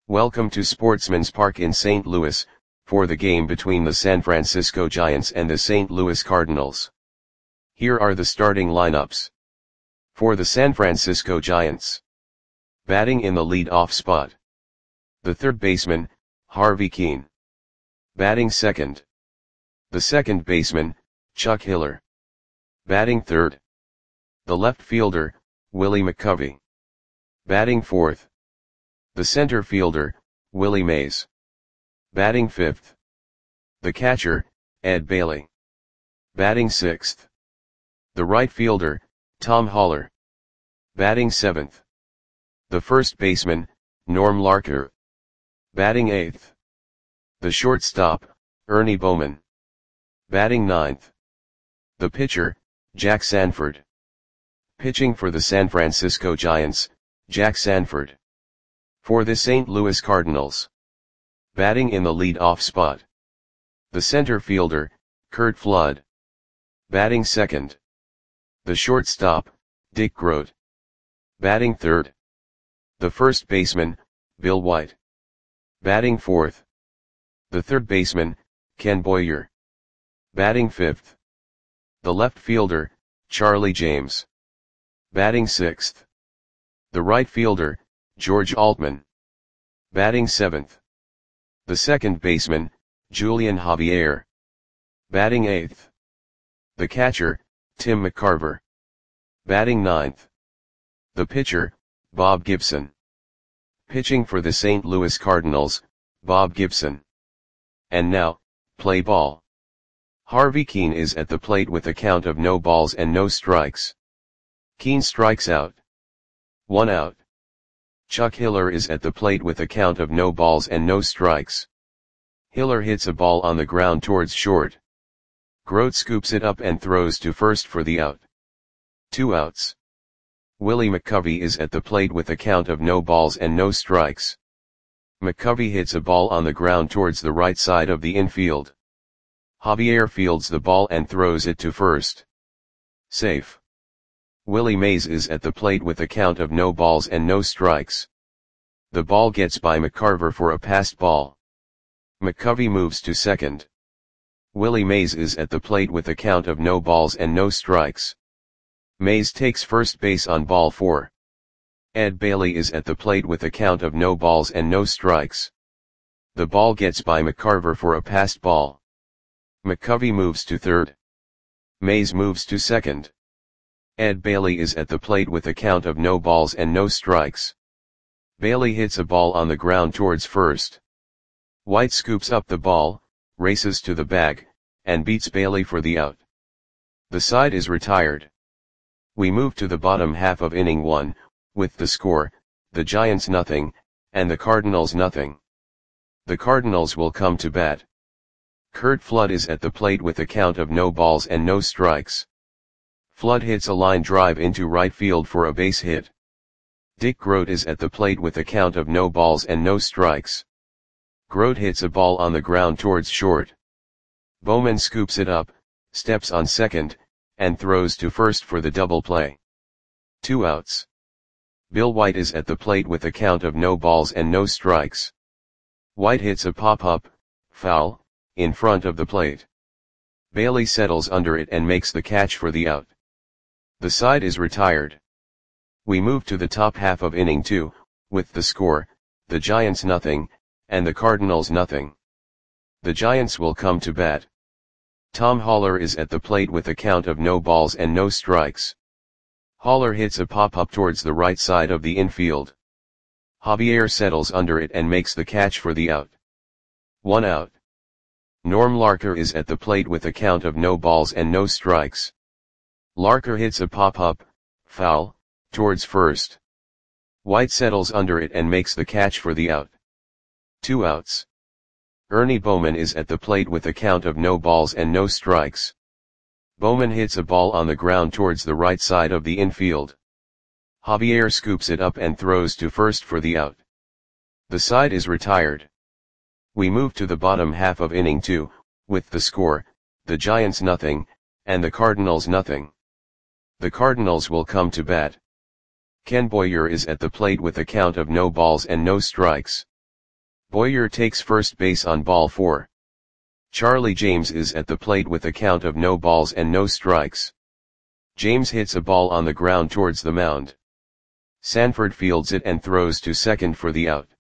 Welcome to Sportsman's Park in St. Louis, for the game between the San Francisco Giants and the St. Louis Cardinals. Here are the starting lineups. For the San Francisco Giants. Batting in the lead-off spot. The third baseman, Harvey Kuenn. Batting second. The second baseman, Chuck Hiller. Batting third. The left fielder, Willie McCovey. Batting fourth. The center fielder, Willie Mays. Batting fifth. The catcher, Ed Bailey. Batting sixth. The right fielder, Tom Haller. Batting seventh. The first baseman, Norm Larker. Batting eighth. The shortstop, Ernie Bowman. Batting ninth. The pitcher, Jack Sanford. Pitching for the San Francisco Giants, Jack Sanford. For the St. Louis Cardinals. Batting in the lead-off spot. The center fielder, Curt Flood. Batting second. The shortstop, Dick Groat. Batting third. The first baseman, Bill White. Batting fourth. The third baseman, Ken Boyer. Batting fifth. The left fielder, Charlie James. Batting sixth. The right fielder, George Altman. Batting seventh. The second baseman, Julian Javier. Batting eighth. The catcher, Tim McCarver. Batting ninth. The pitcher, Bob Gibson. Pitching for the St. Louis Cardinals, Bob Gibson. And now, play ball. Harvey Kuenn is at the plate with a count of no balls and no strikes. Kuenn strikes out. 1 out. Chuck Hiller is at the plate with a count of no balls and no strikes. Hiller hits a ball on the ground towards short. Groat scoops it up and throws to first for the out. 2 outs. Willie McCovey is at the plate with a count of no balls and no strikes. McCovey hits a ball on the ground towards the right side of the infield. Javier fields the ball and throws it to first. Safe. Willie Mays is at the plate with a count of no balls and no strikes. The ball gets by McCarver for a passed ball. McCovey moves to second. Willie Mays is at the plate with a count of no balls and no strikes. Mays takes first base on ball 4. Ed Bailey is at the plate with a count of no balls and no strikes. The ball gets by McCarver for a passed ball. McCovey moves to third. Mays moves to second. Ed Bailey is at the plate with a count of no balls and no strikes. Bailey hits a ball on the ground towards first. White scoops up the ball, races to the bag, and beats Bailey for the out. The side is retired. We move to the bottom half of inning 1, with the score, the Giants nothing, and the Cardinals nothing. The Cardinals will come to bat. Curt Flood is at the plate with a count of no balls and no strikes. Flood hits a line drive into right field for a base hit. Dick Groat is at the plate with a count of no balls and no strikes. Groat hits a ball on the ground towards short. Bowman scoops it up, steps on second, and throws to first for the double play. 2 outs. Bill White is at the plate with a count of no balls and no strikes. White hits a pop-up, foul, in front of the plate. Bailey settles under it and makes the catch for the out. The side is retired. We move to the top half of inning 2, with the score, the Giants nothing, and the Cardinals nothing. The Giants will come to bat. Tom Haller is at the plate with a count of no balls and no strikes. Haller hits a pop-up towards the right side of the infield. Javier settles under it and makes the catch for the out. 1 out. Norm Larker is at the plate with a count of no balls and no strikes. Larker hits a pop-up, foul, towards first. White settles under it and makes the catch for the out. 2 outs. Ernie Bowman is at the plate with a count of no balls and no strikes. Bowman hits a ball on the ground towards the right side of the infield. Javier scoops it up and throws to first for the out. The side is retired. We move to the bottom half of inning 2, with the score, the Giants nothing, and the Cardinals nothing. The Cardinals will come to bat. Ken Boyer is at the plate with a count of no balls and no strikes. Boyer takes first base on ball 4. Charlie James is at the plate with a count of no balls and no strikes. James hits a ball on the ground towards the mound. Sanford fields it and throws to second for the out.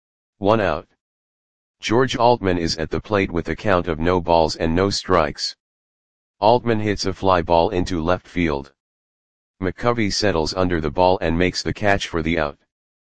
1 out. George Altman is at the plate with a count of no balls and no strikes. Altman hits a fly ball into left field. McCovey settles under the ball and makes the catch for the out.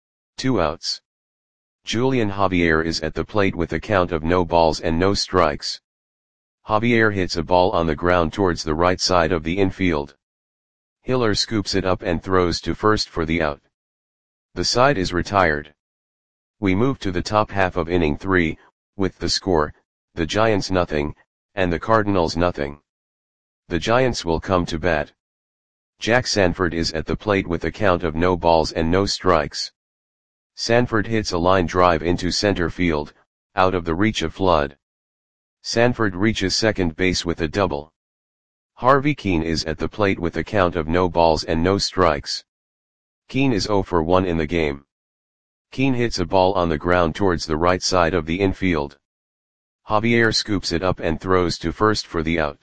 2 outs. Julian Javier is at the plate with a count of no balls and no strikes. Javier hits a ball on the ground towards the right side of the infield. Hiller scoops it up and throws to first for the out. The side is retired. We move to the top half of inning 3, with the score, the Giants nothing, and the Cardinals nothing. The Giants will come to bat. Jack Sanford is at the plate with a count of no balls and no strikes. Sanford hits a line drive into center field, out of the reach of Flood. Sanford reaches second base with a double. Harvey Keene is at the plate with a count of no balls and no strikes. Keene is 0 for 1 in the game. Keene hits a ball on the ground towards the right side of the infield. Javier scoops it up and throws to first for the out.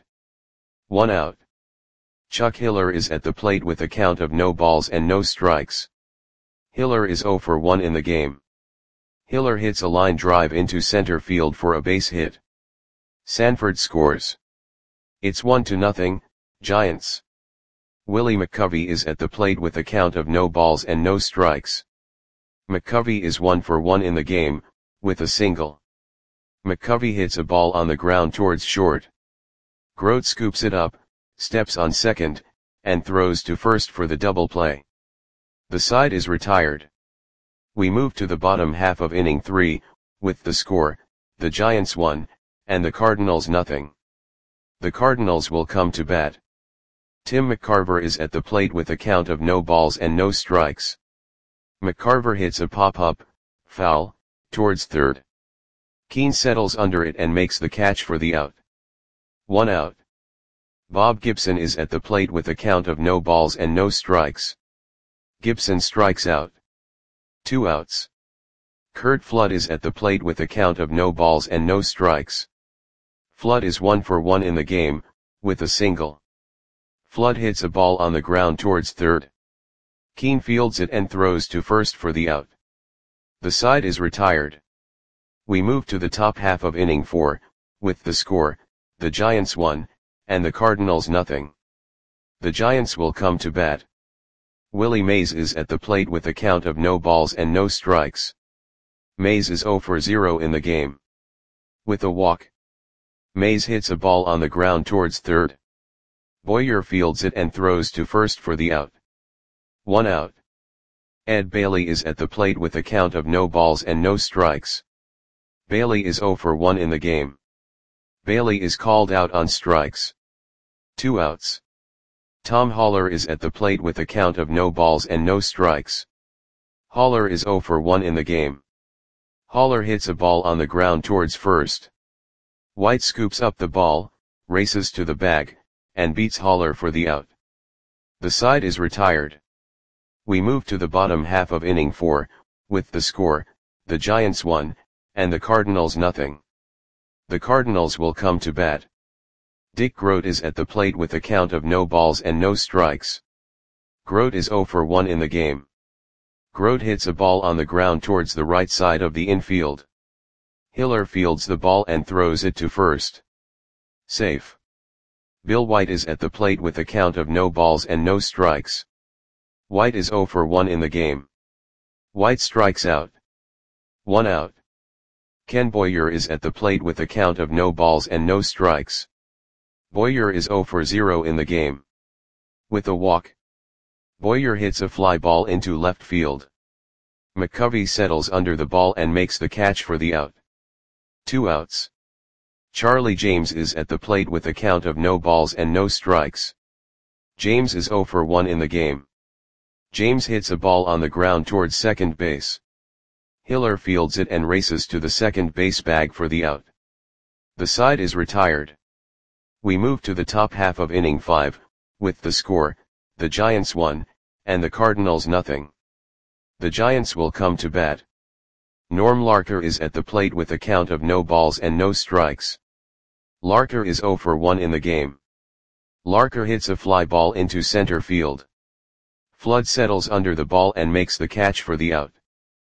1 out. Chuck Hiller is at the plate with a count of no balls and no strikes. Hiller is 0 for 1 in the game. Hiller hits a line drive into center field for a base hit. Sanford scores. It's 1-0, Giants. Willie McCovey is at the plate with a count of no balls and no strikes. McCovey is 1 for 1 in the game, with a single. McCovey hits a ball on the ground towards short. Grote scoops it up, steps on second, and throws to first for the double play. The side is retired. We move to the bottom half of inning 3, with the score, the Giants 1, and the Cardinals nothing. The Cardinals will come to bat. Tim McCarver is at the plate with a count of no balls and no strikes. McCarver hits a pop-up, foul, towards third. Keene settles under it and makes the catch for the out. 1 out. Bob Gibson is at the plate with a count of no balls and no strikes. Gibson strikes out. 2 outs. Curt Flood is at the plate with a count of no balls and no strikes. Flood is 1 for 1 in the game, with a single. Flood hits a ball on the ground towards third. Keene fields it and throws to first for the out. The side is retired. We move to the top half of inning 4, with the score, the Giants 1, and the Cardinals nothing. The Giants will come to bat. Willie Mays is at the plate with a count of no balls and no strikes. Mays is 0 for 0 in the game. With a walk. Mays hits a ball on the ground towards third. Boyer fields it and throws to first for the out. 1 out. Ed Bailey is at the plate with a count of no balls and no strikes. Bailey is 0 for 1 in the game. Bailey is called out on strikes. 2 outs. Tom Haller is at the plate with a count of no balls and no strikes. Haller is 0 for 1 in the game. Haller hits a ball on the ground towards first. White scoops up the ball, races to the bag, and beats Haller for the out. The side is retired. We move to the bottom half of inning 4, with the score, the Giants 1, and the Cardinals nothing. The Cardinals will come to bat. Dick Grote is at the plate with a count of no balls and no strikes. Grote is 0 for 1 in the game. Grote hits a ball on the ground towards the right side of the infield. Hiller fields the ball and throws it to first. Safe. Bill White is at the plate with a count of no balls and no strikes. White is 0 for 1 in the game. White strikes out. 1 out. Ken Boyer is at the plate with a count of no balls and no strikes. Boyer is 0 for 0 in the game. With a walk. Boyer hits a fly ball into left field. McCovey settles under the ball and makes the catch for the out. 2 outs. Charlie James is at the plate with a count of no balls and no strikes. James is 0 for 1 in the game. James hits a ball on the ground towards second base. Hiller fields it and races to the second base bag for the out. The side is retired. We move to the top half of inning 5, with the score, the Giants 1, and the Cardinals nothing. The Giants will come to bat. Norm Larker is at the plate with a count of no balls and no strikes. Larker is 0 for 1 in the game. Larker hits a fly ball into center field. Flood settles under the ball and makes the catch for the out.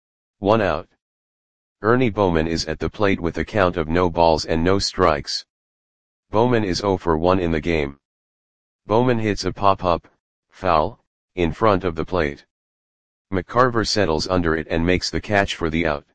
1 out. Ernie Bowman is at the plate with a count of no balls and no strikes. Bowman is 0 for 1 in the game. Bowman hits a pop-up, foul, in front of the plate. McCarver settles under it and makes the catch for the out.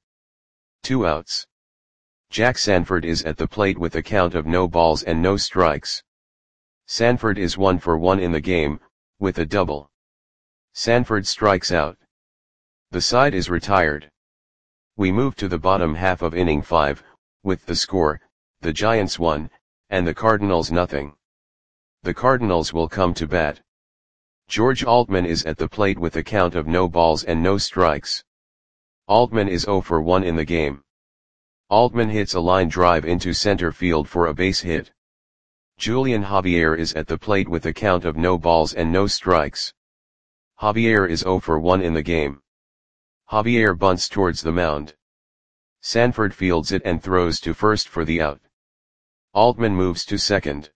2 outs. Jack Sanford is at the plate with a count of no balls and no strikes. Sanford is 1 for 1 in the game, with a double. Sanford strikes out. The side is retired. We move to the bottom half of inning 5, with the score, the Giants 1, and the Cardinals nothing. The Cardinals will come to bat. George Altman is at the plate with a count of no balls and no strikes. Altman is 0 for 1 in the game. Altman hits a line drive into center field for a base hit. Julian Javier is at the plate with a count of no balls and no strikes. Javier is 0 for 1 in the game. Javier bunts towards the mound. Sanford fields it and throws to first for the out. Altman moves to second.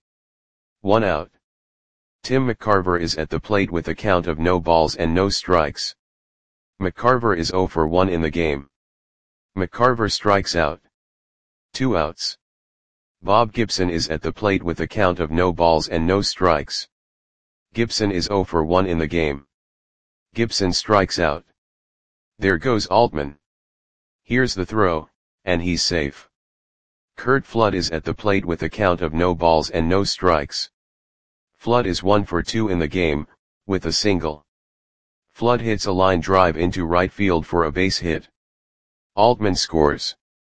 1 out. Tim McCarver is at the plate with a count of no balls and no strikes. McCarver is 0 for 1 in the game. McCarver strikes out. 2 outs. Bob Gibson is at the plate with a count of no balls and no strikes. Gibson is 0 for 1 in the game. Gibson strikes out. There goes Altman. Here's the throw, and he's safe. Curt Flood is at the plate with a count of no balls and no strikes. Flood is 1 for 2 in the game, with a single. Flood hits a line drive into right field for a base hit. Altman scores.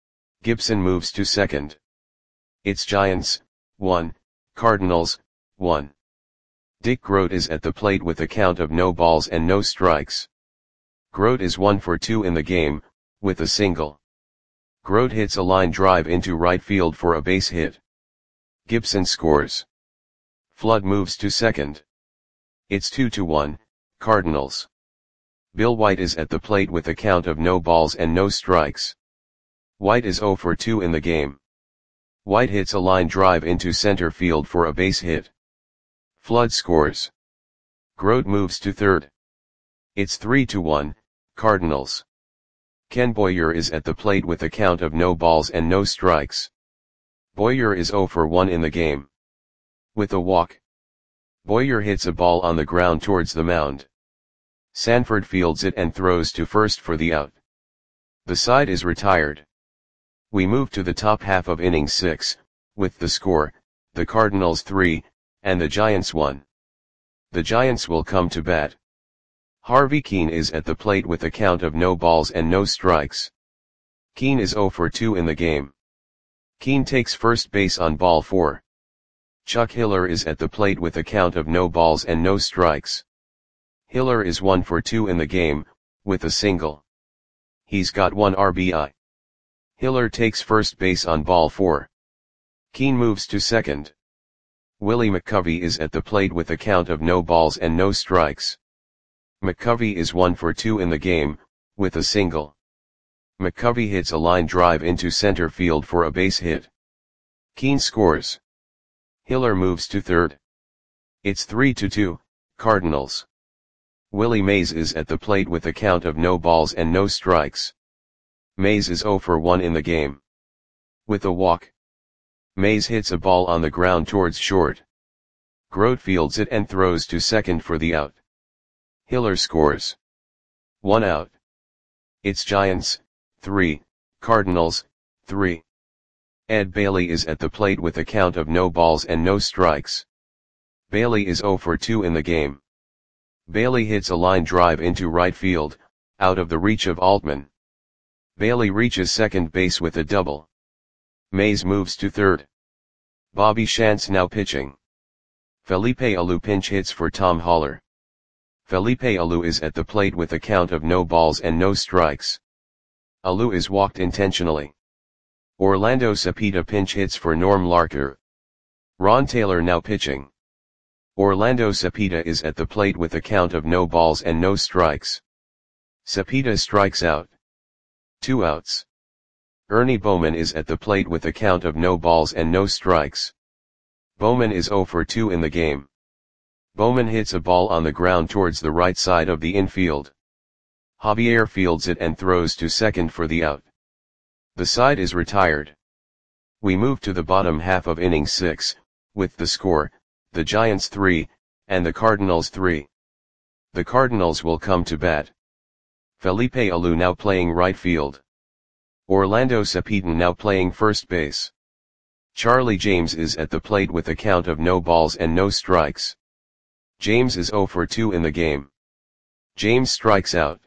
Gibson moves to second. It's Giants, 1, Cardinals, 1. Dick Groat is at the plate with a count of no balls and no strikes. Groat is 1 for 2 in the game, with a single. Groat hits a line drive into right field for a base hit. Gibson scores. Flood moves to second. It's 2-1, Cardinals. Bill White is at the plate with a count of no balls and no strikes. White is 0 for 2 in the game. White hits a line drive into center field for a base hit. Flood scores. Groat moves to third. It's 3-1, Cardinals. Ken Boyer is at the plate with a count of no balls and no strikes. Boyer is 0 for 1 in the game. With a walk. Boyer hits a ball on the ground towards the mound. Sanford fields it and throws to first for the out. The side is retired. We move to the top half of inning 6, with the score, the Cardinals 3, and the Giants 1. The Giants will come to bat. Harvey Keene is at the plate with a count of no balls and no strikes. Keene is 0 for 2 in the game. Keene takes first base on ball 4. Chuck Hiller is at the plate with a count of no balls and no strikes. Hiller is 1 for 2 in the game, with a single. He's got 1 RBI. Hiller takes first base on ball 4. Keene moves to second. Willie McCovey is at the plate with a count of no balls and no strikes. McCovey is 1 for 2 in the game, with a single. McCovey hits a line drive into center field for a base hit. Keene scores. Hiller moves to third. It's 3-2, Cardinals. Willie Mays is at the plate with a count of no balls and no strikes. Mays is 0 for 1 in the game. With a walk. Mays hits a ball on the ground towards short. Groat fields it and throws to second for the out. Hiller scores. 1 out. It's Giants, 3, Cardinals, 3. Ed Bailey is at the plate with a count of no balls and no strikes. Bailey is 0 for 2 in the game. Bailey hits a line drive into right field, out of the reach of Altman. Bailey reaches second base with a double. Mays moves to third. Bobby Shantz now pitching. Felipe Alou pinch hits for Tom Haller. Felipe Alou is at the plate with a count of no balls and no strikes. Alou is walked intentionally. Orlando Cepeda pinch hits for Norm Larker. Ron Taylor now pitching. Orlando Cepeda is at the plate with a count of no balls and no strikes. Cepeda strikes out. 2 outs. Ernie Bowman is at the plate with a count of no balls and no strikes. Bowman is 0 for 2 in the game. Bowman hits a ball on the ground towards the right side of the infield. Javier fields it and throws to second for the out. The side is retired. We move to the bottom half of inning 6, with the score, the Giants 3, and the Cardinals 3. The Cardinals will come to bat. Felipe Alou now playing right field. Orlando Cepeda now playing first base. Charlie James is at the plate with a count of no balls and no strikes. James is 0 for 2 in the game. James strikes out.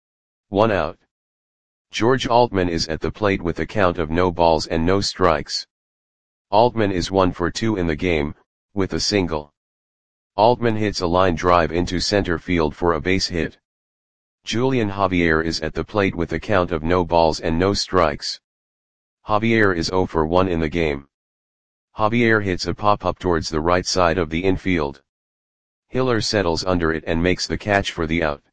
1 out. George Altman is at the plate with a count of no balls and no strikes. Altman is 1 for 2 in the game, with a single. Altman hits a line drive into center field for a base hit. Julian Javier is at the plate with a count of no balls and no strikes. Javier is 0 for 1 in the game. Javier hits a pop-up towards the right side of the infield. Hiller settles under it and makes the catch for the out.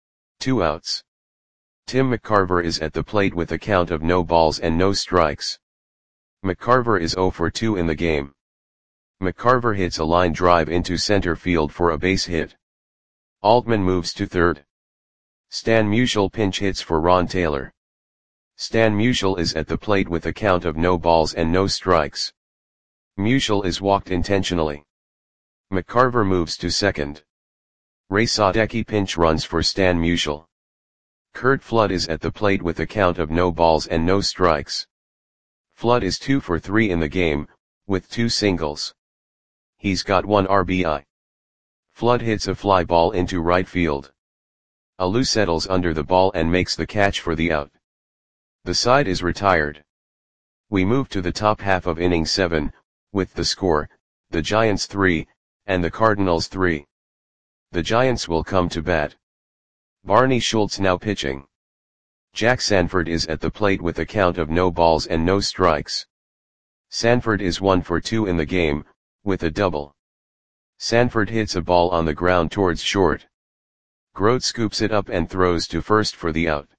2 outs. Tim McCarver is at the plate with a count of no balls and no strikes. McCarver is 0 for 2 in the game. McCarver hits a line drive into center field for a base hit. Altman moves to third. Stan Musial pinch hits for Ron Taylor. Stan Musial is at the plate with a count of no balls and no strikes. Musial is walked intentionally. McCarver moves to second. Ray Sadecki pinch runs for Stan Musial. Curt Flood is at the plate with a count of no balls and no strikes. Flood is 2 for 3 in the game, with 2 singles. He's got 1 RBI. Flood hits a fly ball into right field. Alou settles under the ball and makes the catch for the out. The side is retired. We move to the top half of inning 7, with the score, the Giants 3, and the Cardinals 3. The Giants will come to bat. Barney Schultz now pitching. Jack Sanford is at the plate with a count of no balls and no strikes. Sanford is 1 for 2 in the game, with a double. Sanford hits a ball on the ground towards short. Grote scoops it up and throws to first for the out.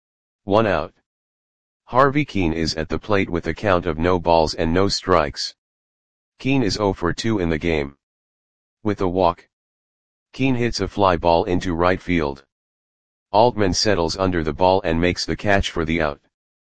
1 out. Harvey Keene is at the plate with a count of no balls and no strikes. Keene is 0 for 2 in the game. With a walk. Keene hits a fly ball into right field. Altman settles under the ball and makes the catch for the out.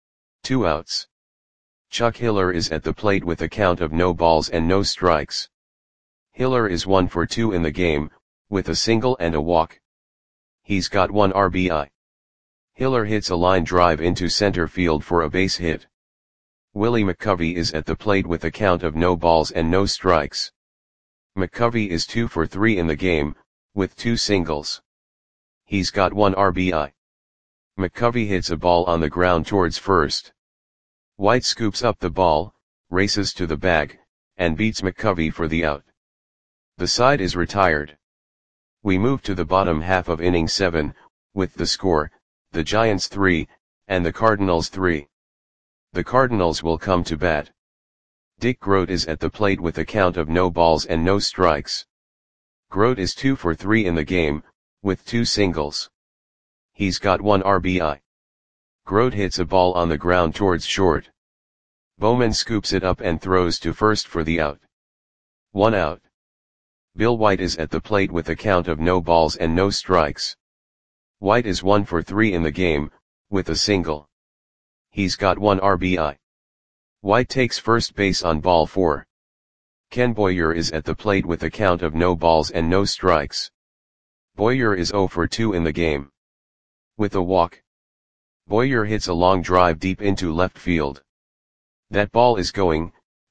2 outs. Chuck Hiller is at the plate with a count of no balls and no strikes. Hiller is 1 for 2 in the game, with a single and a walk. He's got 1 RBI. Hiller hits a line drive into center field for a base hit. Willie McCovey is at the plate with a count of no balls and no strikes. McCovey is 2 for 3 in the game, with 2 singles. He's got 1 RBI. McCovey hits a ball on the ground towards first. White scoops up the ball, races to the bag, and beats McCovey for the out. The side is retired. We move to the bottom half of inning 7, with the score, the Giants 3, and the Cardinals 3. The Cardinals will come to bat. Dick Grote is at the plate with a count of no balls and no strikes. Grote is 2 for 3 in the game, with 2 singles. He's got 1 RBI. Grote hits a ball on the ground towards short. Bowman scoops it up and throws to first for the out. 1 out. Bill White is at the plate with a count of no balls and no strikes. White is 1 for 3 in the game, with a single. He's got 1 RBI. White takes first base on ball 4. Ken Boyer is at the plate with a count of no balls and no strikes. Boyer is 0 for 2 in the game. With a walk. Boyer hits a long drive deep into left field. That ball is gone.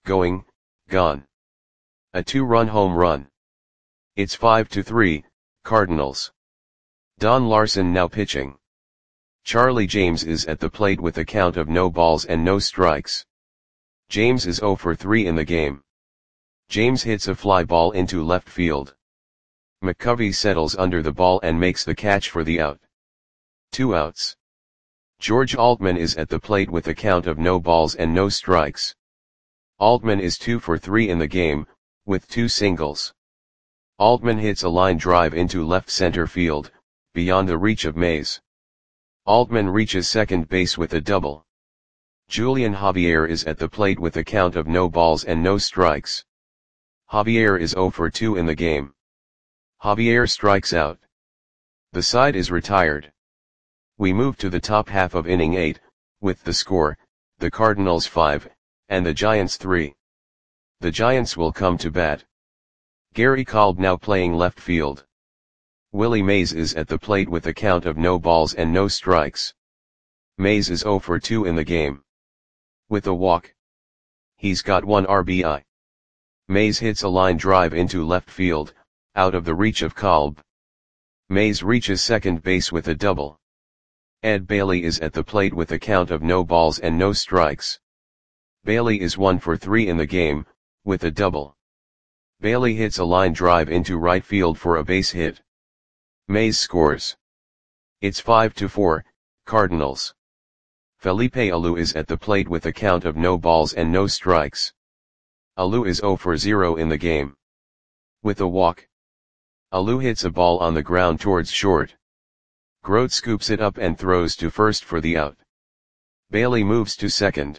A 2-run home run. It's 5-3, Cardinals. Don Larson now pitching. Charlie James is at the plate with a count of no balls and no strikes. James is 0 for 3 in the game. James hits a fly ball into left field. McCovey settles under the ball and makes the catch for the out. 2 outs. George Altman is at the plate with a count of no balls and no strikes. Altman is 2 for 3 in the game, with 2 singles. Altman hits a line drive into left center field, beyond the reach of Mays. Altman reaches second base with a double. Julian Javier is at the plate with a count of no balls and no strikes. Javier is 0 for 2 in the game. Javier strikes out. The side is retired. We move to the top half of inning 8, with the score, the Cardinals 5, and the Giants 3. The Giants will come to bat. Gary Kolb now playing left field. Willie Mays is at the plate with a count of no balls and no strikes. Mays is 0 for 2 in the game. With a walk. He's got 1 RBI. Mays hits a line drive into left field, out of the reach of Kolb. Mays reaches second base with a double. Ed Bailey is at the plate with a count of no balls and no strikes. Bailey is 1 for 3 in the game, with a double. Bailey hits a line drive into right field for a base hit. Mays scores. It's 5-4, Cardinals. Felipe Alou is at the plate with a count of no balls and no strikes. Alou is 0 for 0 in the game. With a walk. Alou hits a ball on the ground towards short. Grote scoops it up and throws to first for the out. Bailey moves to second.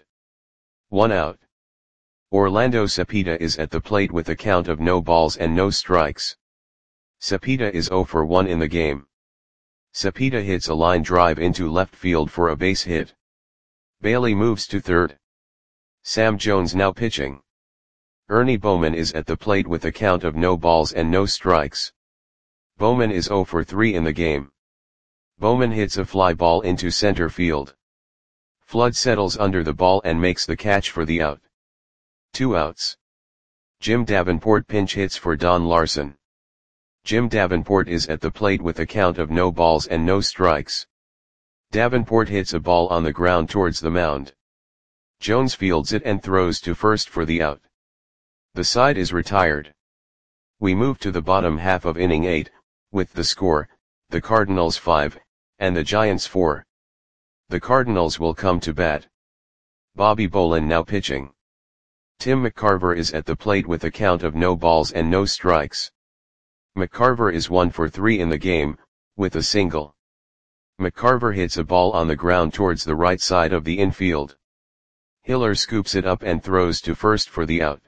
1 out. Orlando Cepeda is at the plate with a count of no balls and no strikes. Cepeda is 0 for 1 in the game. Cepeda hits a line drive into left field for a base hit. Bailey moves to third. Sam Jones now pitching. Ernie Bowman is at the plate with a count of no balls and no strikes. Bowman is 0 for 3 in the game. Bowman hits a fly ball into center field. Flood settles under the ball and makes the catch for the out. 2 outs. Jim Davenport pinch hits for Don Larson. Jim Davenport is at the plate with a count of no balls and no strikes. Davenport hits a ball on the ground towards the mound. Jones fields it and throws to first for the out. The side is retired. We move to the bottom half of inning 8, with the score, the Cardinals 5, and the Giants 4. The Cardinals will come to bat. Bobby Bolin now pitching. Tim McCarver is at the plate with a count of no balls and no strikes. McCarver is 1 for 3 in the game, with a single. McCarver hits a ball on the ground towards the right side of the infield. Hiller scoops it up and throws to first for the out.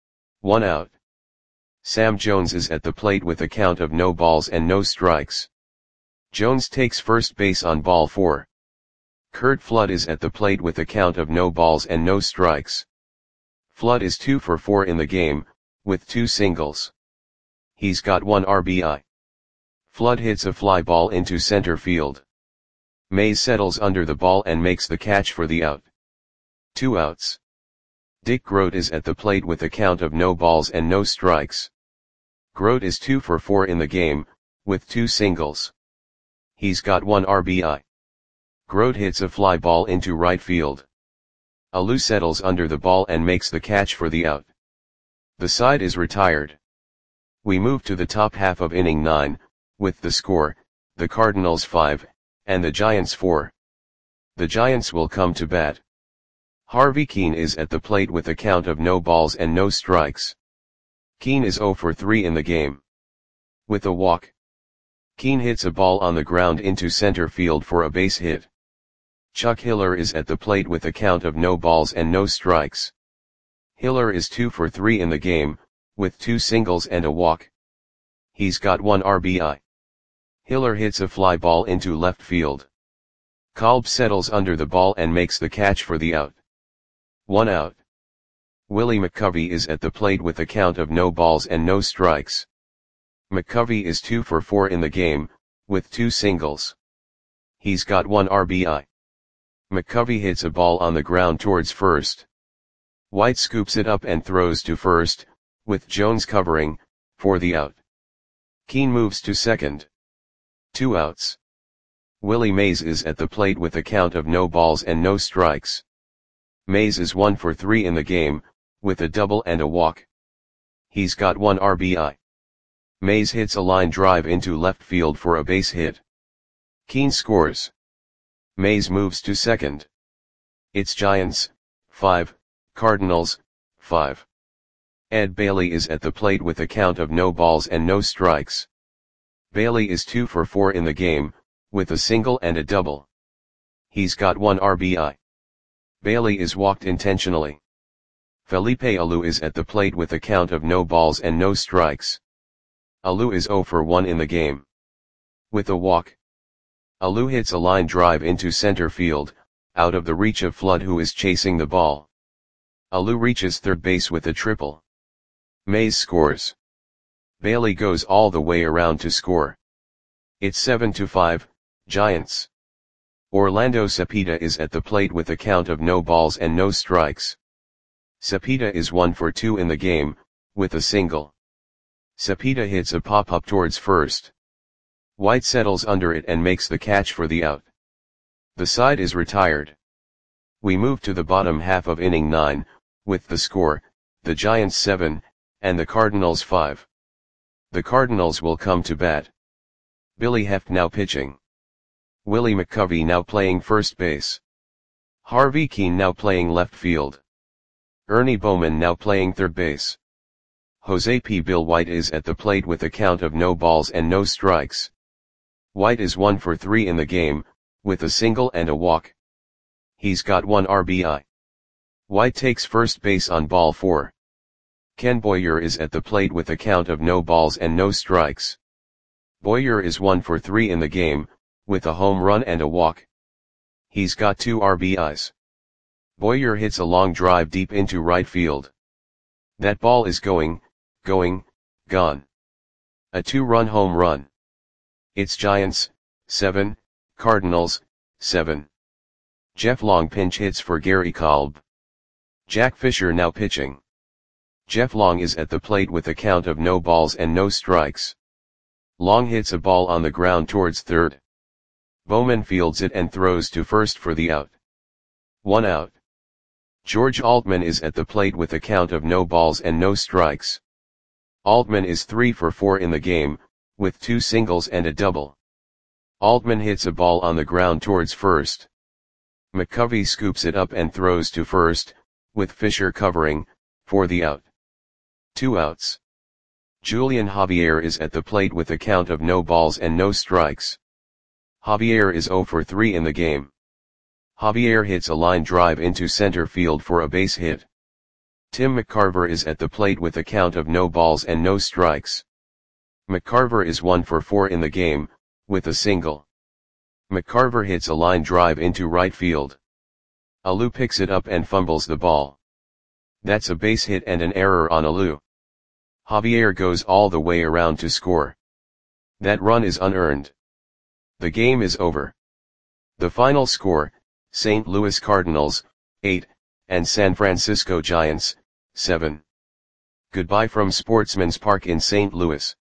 1 out. Sam Jones is at the plate with a count of no balls and no strikes. Jones takes first base on ball 4. Curt Flood is at the plate with a count of no balls and no strikes. Flood is 2 for 4 in the game, with 2 singles. He's got 1 RBI. Flood hits a fly ball into center field. Mays settles under the ball and makes the catch for the out. 2 outs. Dick Grote is at the plate with a count of no balls and no strikes. Grote is 2 for 4 in the game, with 2 singles. He's got 1 RBI. Grote hits a fly ball into right field. Alou settles under the ball and makes the catch for the out. The side is retired. We move to the top half of inning 9, with the score, the Cardinals 5, and the Giants 4. The Giants will come to bat. Harvey Keene is at the plate with a count of no balls and no strikes. Keene is 0 for 3 in the game. With a walk. Keene hits a ball on the ground into center field for a base hit. Chuck Hiller is at the plate with a count of no balls and no strikes. Hiller is 2 for 3 in the game, with 2 singles and a walk. He's got 1 RBI. Hiller hits a fly ball into left field. Kolb settles under the ball and makes the catch for the out. 1 out. Willie McCovey is at the plate with a count of no balls and no strikes. McCovey is 2 for 4 in the game, with 2 singles. He's got 1 RBI. McCovey hits a ball on the ground towards first. White scoops it up and throws to first, with Jones covering, for the out. Keene moves to second. 2 outs. Willie Mays is at the plate with a count of no balls and no strikes. Mays is 1 for 3 in the game, with a double and a walk. He's got 1 RBI. Mays hits a line drive into left field for a base hit. Keene scores. Mays moves to second. It's Giants, 5, Cardinals, 5. Ed Bailey is at the plate with a count of no balls and no strikes. Bailey is 2 for 4 in the game, with a single and a double. He's got 1 RBI. Bailey is walked intentionally. Felipe Alou is at the plate with a count of no balls and no strikes. Alou is 0 for 1 in the game. With a walk. Alou hits a line drive into center field, out of the reach of Flood, who is chasing the ball. Alou reaches third base with a triple. Mays scores. Bailey goes all the way around to score. It's 7-5, Giants. Orlando Cepeda is at the plate with a count of no balls and no strikes. Cepeda is 1 for 2 in the game, with a single. Cepeda hits a pop-up towards first. White settles under it and makes the catch for the out. The side is retired. We move to the bottom half of inning 9, with the score, the Giants 7, and the Cardinals 5. The Cardinals will come to bat. Billy Heft now pitching. Willie McCovey now playing first base. Harvey Keene now playing left field. Ernie Bowman now playing third base. Jose P. Bill White is at the plate with a count of no balls and no strikes. White is 1 for 3 in the game, with a single and a walk. He's got 1 RBI. White takes first base on ball 4. Ken Boyer is at the plate with a count of no balls and no strikes. Boyer is 1 for 3 in the game, with a home run and a walk. He's got 2 RBIs. Boyer hits a long drive deep into right field. That ball is going, gone. A 2-run home run. It's Giants, 7, Cardinals, 7. Jeff Long pinch hits for Gary Kolb. Jack Fisher now pitching. Jeff Long is at the plate with a count of no balls and no strikes. Long hits a ball on the ground towards third. Bowman fields it and throws to first for the out. 1 out. George Altman is at the plate with a count of no balls and no strikes. Altman is 3 for 4 in the game, with 2 singles and a double. Altman hits a ball on the ground towards first. McCovey scoops it up and throws to first, with Fisher covering, for the out. 2 outs. Julian Javier is at the plate with a count of no balls and no strikes. Javier is 0 for 3 in the game. Javier hits a line drive into center field for a base hit. Tim McCarver is at the plate with a count of no balls and no strikes. McCarver is 1 for 4 in the game, with a single. McCarver hits a line drive into right field. Alou picks it up and fumbles the ball. That's a base hit and an error on Alou. Javier goes all the way around to score. That run is unearned. The game is over. The final score, St. Louis Cardinals, 8, and San Francisco Giants, 7. Goodbye from Sportsman's Park in St. Louis.